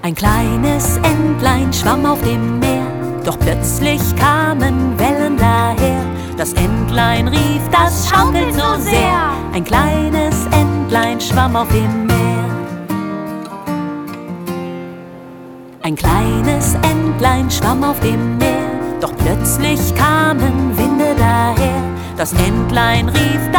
Ein kleines Entlein schwamm auf dem Meer, doch plötzlich kamen Wellen daher. Das Entlein rief, das schaukelt so sehr. Ein kleines Entlein schwamm auf dem Meer. Ein kleines Entlein schwamm auf dem Meer, doch plötzlich kamen Winde daher. Das Entlein rief,